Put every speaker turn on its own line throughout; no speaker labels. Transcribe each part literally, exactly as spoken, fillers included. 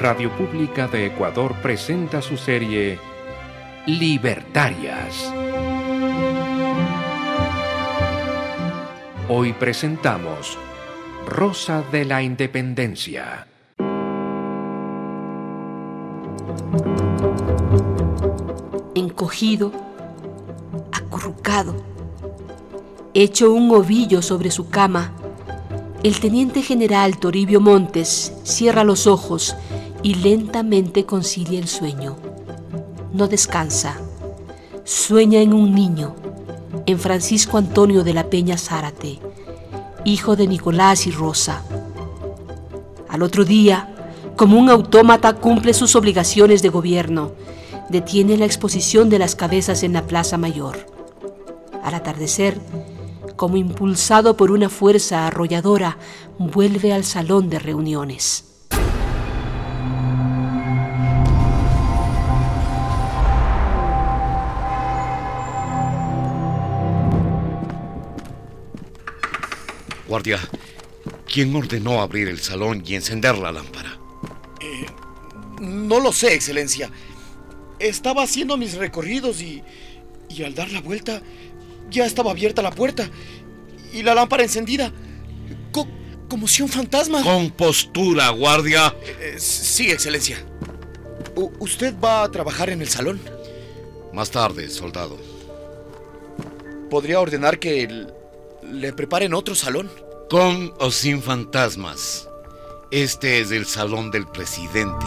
Radio Pública de Ecuador presenta su serie Libertarias. Hoy presentamos Rosa de la Independencia.
Encogido, acurrucado, hecho un ovillo sobre su cama, el teniente general Toribio Montes cierra los ojos y lentamente concilia el sueño. No descansa. Sueña en un niño, en Francisco Antonio de la Peña Zárate, hijo de Nicolás y Rosa. Al otro día, como un autómata, cumple sus obligaciones de gobierno. Detiene la exposición de las cabezas en la Plaza Mayor. Al atardecer, como impulsado por una fuerza arrolladora, vuelve al salón de reuniones.
Guardia, ¿quién ordenó abrir el salón y encender la lámpara?
Eh, no lo sé, Excelencia. Estaba haciendo mis recorridos y, y al dar la vuelta ya estaba abierta la puerta y la lámpara encendida, Co- como si un fantasma.
Compostura, guardia.
Eh, sí, Excelencia. U- ¿Usted va a trabajar en el salón?
Más tarde, soldado.
¿Podría ordenar que l- le preparen otro salón?
Con o sin fantasmas. Este es el salón del presidente.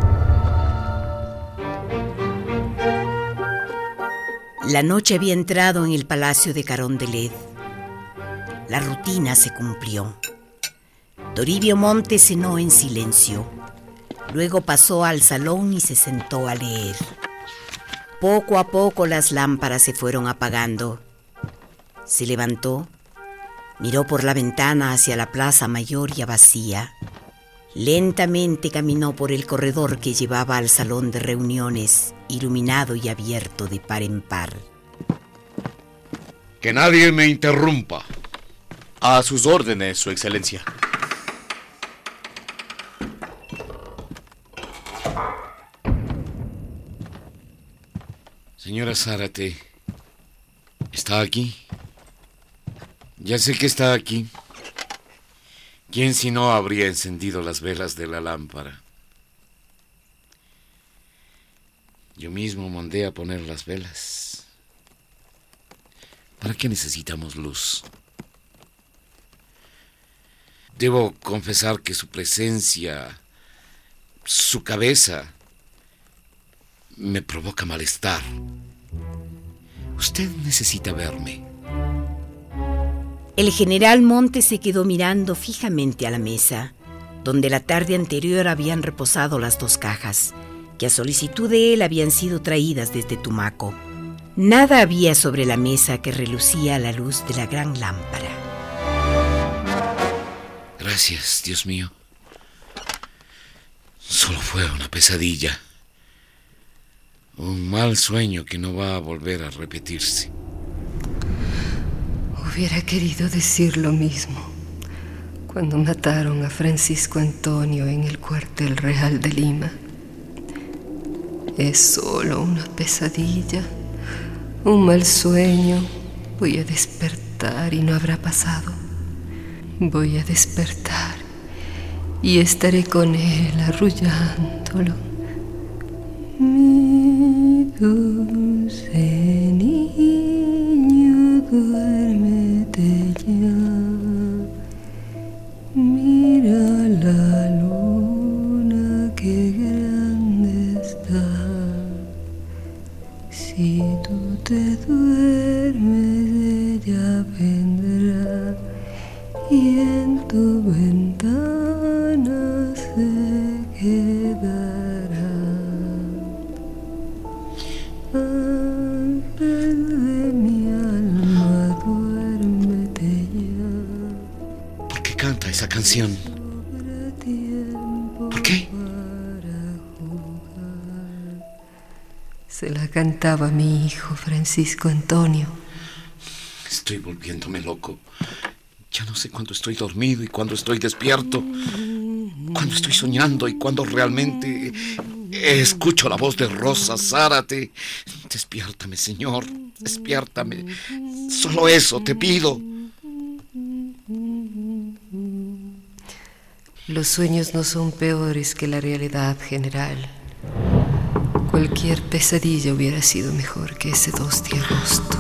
La noche había entrado en el palacio de Carondelet. La rutina se cumplió. Toribio Montes cenó en silencio. Luego pasó al salón y se sentó a leer. Poco a poco las lámparas se fueron apagando. Se levantó, miró por la ventana hacia la Plaza Mayor ya vacía. Lentamente caminó por el corredor que llevaba al salón de reuniones, iluminado y abierto de par en par.
Que nadie me interrumpa.
A sus órdenes, Su Excelencia.
Señora Zárate, ¿está aquí? Ya sé que está aquí. ¿Quién si no habría encendido las velas de la lámpara? Yo mismo mandé a poner las velas. ¿Para qué necesitamos luz? Debo confesar que su presencia, su cabeza, me provoca malestar. Usted necesita verme.
El general Montes se quedó mirando fijamente a la mesa, donde la tarde anterior habían reposado las dos cajas, que a solicitud de él habían sido traídas desde Tumaco. Nada había sobre la mesa que relucía a la luz de la gran lámpara.
Gracias, Dios mío. Solo fue una pesadilla. Un mal sueño que no va a volver a repetirse.
Hubiera querido decir lo mismo cuando mataron a Francisco Antonio en el cuartel real de Lima. Es solo una pesadilla, un mal sueño. Voy a despertar y no habrá pasado. Voy a despertar y estaré con él arrullándolo. Mi dulce niño, duérmete ya. Mira la luna que grande está. Si tú te duermes, ella vendrá y en tu ventana se quedará. Ángel de mi alma, duérmete ya.
¿Por qué canta esa canción? ¿Por qué?
Se la cantaba mi hijo Francisco Antonio.
Estoy volviéndome loco. Ya no sé cuándo estoy dormido y cuándo estoy despierto. cuando estoy soñando y cuando realmente escucho la voz de Rosa Zárate. Despiértame, Señor, despiértame. Solo eso te pido.
Los sueños no son peores que la realidad general. Cualquier pesadilla hubiera sido mejor que ese dos de agosto.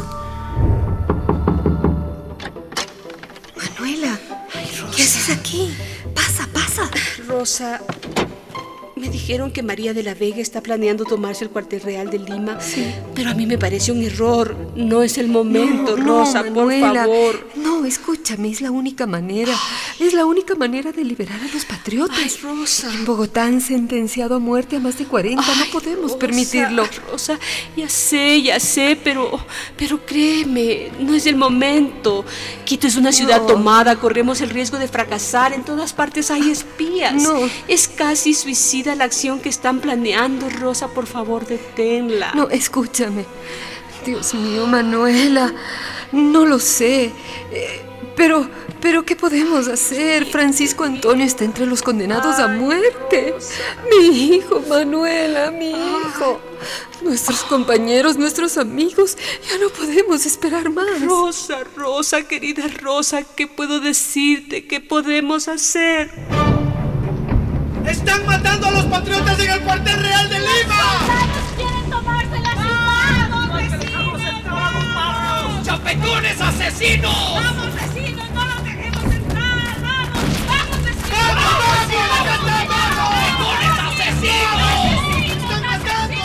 Manuela,
Ay, Rosa.
¿qué haces aquí?
Pasa, pasa.
Rosa, me dijeron que María de la Vega está planeando tomarse el cuartel real de Lima. Sí. Pero a mí me parece un error. No es el momento,
No, no,
Rosa,
Manuela.
por favor.
No, escúchame, es la única manera. Es la única manera de liberar a los patriotas.
Ay, Rosa.
En Bogotá han sentenciado a muerte a más de cuarenta.
Ay,
no podemos
Rosa,
permitirlo.
Rosa, ya sé, ya sé, pero, pero créeme, no es el momento. Quito es una ciudad
No.
tomada, corremos el riesgo de fracasar. En todas partes hay espías.
No.
Es casi suicida la acción que están planeando, Rosa, por favor, deténla.
No, escúchame. Dios mío, Manuela, no lo sé. Eh, pero, pero, ¿qué podemos hacer? Francisco Antonio está entre los condenados a muerte. Mi hijo, Manuela, mi hijo. Nuestros compañeros, nuestros amigos, ya no podemos esperar más.
Rosa, Rosa, querida Rosa, ¿qué puedo decirte? ¿Qué podemos hacer?
¡Están matando a los patriotas en el cuartel real de Lima!
¡Quieren tomarse la ciudad! ¡Vamos, vecinos!
¡Chapecones asesinos!
¡Vamos, vecinos! ¡No los dejemos entrar! ¡Vamos! ¡Vamos, vecinos!
¡Vamos, vecinos! ¡Chapecones asesinos!
¡Están matando!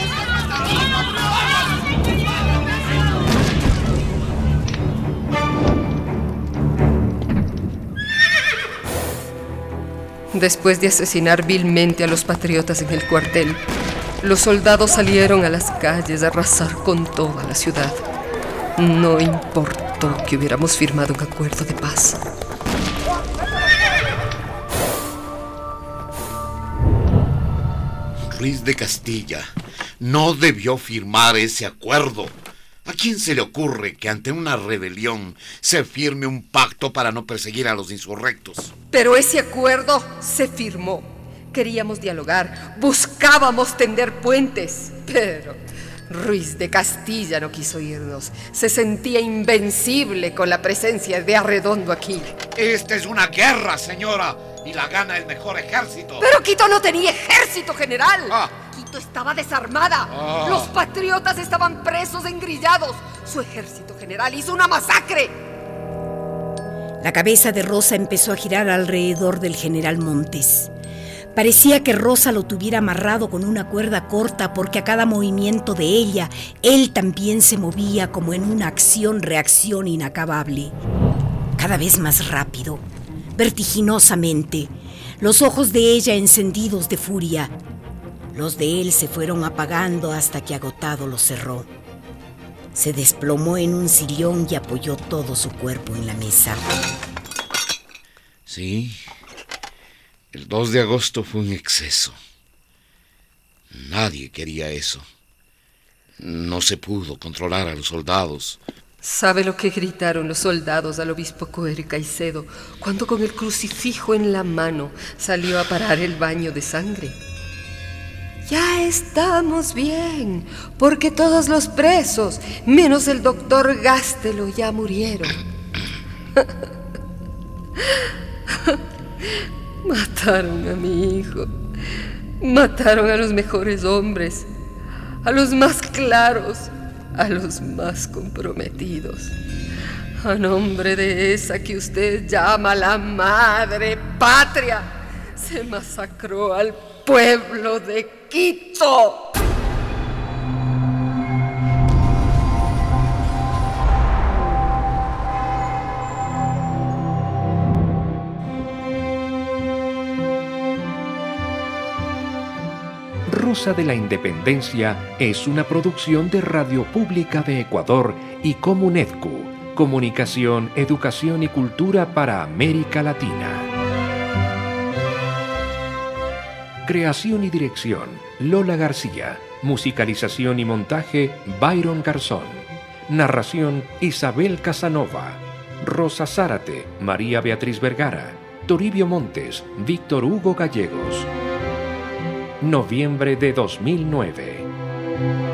Después de asesinar vilmente a los patriotas en el cuartel, los soldados salieron a las calles a arrasar con toda la ciudad. No importó que hubiéramos firmado un acuerdo de paz.
Ruiz de Castilla no debió firmar ese acuerdo. ¿A quién se le ocurre que ante una rebelión se firme un pacto para no perseguir a los insurrectos?
Pero ese acuerdo se firmó. Queríamos dialogar, buscábamos tender puentes, pero Ruiz de Castilla no quiso irnos. Se sentía invencible con la presencia de Arredondo aquí.
Esta es una guerra, señora, y la gana el mejor ejército.
Pero Quito no tenía ejército, general.
Ah.
Quito estaba desarmada.
Ah.
Los patriotas estaban presos, engrillados. Su ejército general hizo una masacre.
La cabeza de Rosa empezó a girar alrededor del general Montes. Parecía que Rosa lo tuviera amarrado con una cuerda corta porque a cada movimiento de ella, él también se movía como en una acción-reacción inacabable. Cada vez más rápido, vertiginosamente, los ojos de ella encendidos de furia. Los de él se fueron apagando hasta que agotado los cerró. Se desplomó en un sillón y apoyó todo su cuerpo en la mesa.
Sí, el dos de agosto fue un exceso. Nadie quería eso. No se pudo controlar a los soldados.
¿Sabe lo que gritaron los soldados al obispo Coer y Caicedo cuando con el crucifijo en la mano salió a parar el baño de sangre? Ya estamos bien, porque todos los presos, menos el doctor Gástelo, ya murieron. Mataron a mi hijo, mataron a los mejores hombres, a los más claros, a los más comprometidos. A nombre de esa que usted llama la madre patria, se masacró al pueblo de Quito.
Rosa de la Independencia es una producción de Radio Pública de Ecuador y Comunedcu, Comunicación, Educación y Cultura para América Latina. Creación y dirección, Lola García. Musicalización y montaje, Byron Garzón. Narración, Isabel Casanova. Rosa Zárate, María Beatriz Vergara. Toribio Montes, Víctor Hugo Gallegos. Noviembre de dos mil nueve.